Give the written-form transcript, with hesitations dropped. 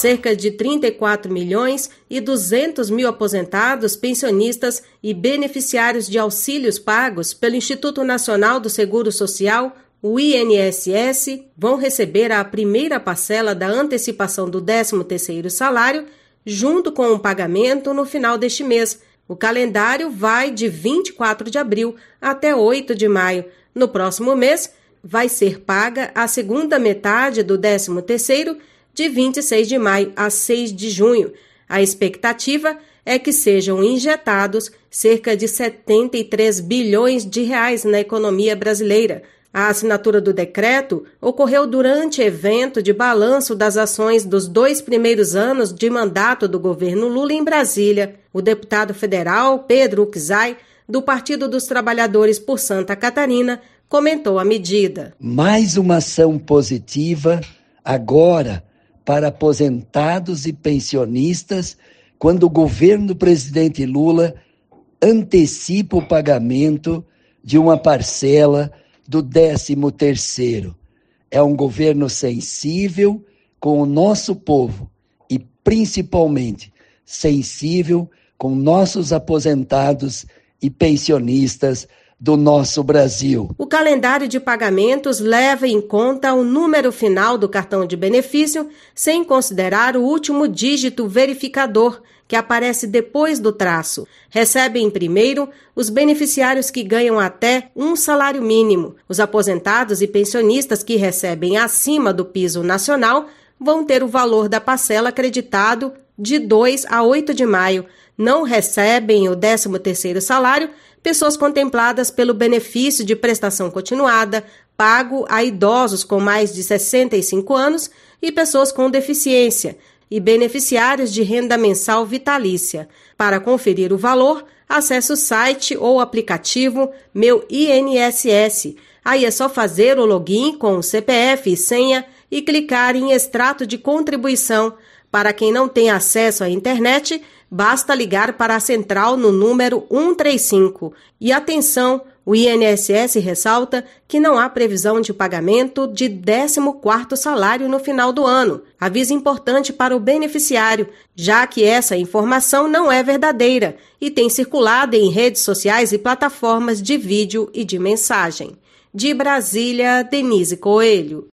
Cerca de 34.200.000 aposentados, pensionistas e beneficiários de auxílios pagos pelo Instituto Nacional do Seguro Social, o INSS, vão receber a primeira parcela da antecipação do 13º salário, junto com o pagamento no final deste mês. O calendário vai de 24 de abril até 8 de maio. No próximo mês, vai ser paga a segunda metade do 13º, de 26 de maio a 6 de junho. A expectativa é que sejam injetados cerca de 73 bilhões de reais na economia brasileira. A assinatura do decreto ocorreu durante evento de balanço das ações dos 2 primeiros anos de mandato do governo Lula em Brasília. O deputado federal Pedro Uczai, do Partido dos Trabalhadores por Santa Catarina, comentou a medida. Mais uma ação positiva agora para aposentados e pensionistas, quando o governo do presidente Lula antecipa o pagamento de uma parcela do 13º. É um governo sensível com o nosso povo e, principalmente, sensível com nossos aposentados e pensionistas do nosso Brasil. O calendário de pagamentos leva em conta o número final do cartão de benefício, sem considerar o último dígito verificador, que aparece depois do traço. Recebem primeiro os beneficiários que ganham até um salário mínimo. Os aposentados e pensionistas que recebem acima do piso nacional vão ter o valor da parcela acreditado de 2 a 8 de maio. Não recebem o 13º salário pessoas contempladas pelo benefício de prestação continuada, pago a idosos com mais de 65 anos e pessoas com deficiência, e beneficiários de renda mensal vitalícia. Para conferir o valor, acesse o site ou aplicativo Meu INSS. Aí é só fazer o login com o CPF e senha e clicar em extrato de contribuição. Para quem não tem acesso à internet, basta ligar para a central no número 135. E atenção, o INSS ressalta que não há previsão de pagamento de 14º salário no final do ano. Aviso importante para o beneficiário, já que essa informação não é verdadeira e tem circulado em redes sociais e plataformas de vídeo e de mensagem. De Brasília, Denise Coelho.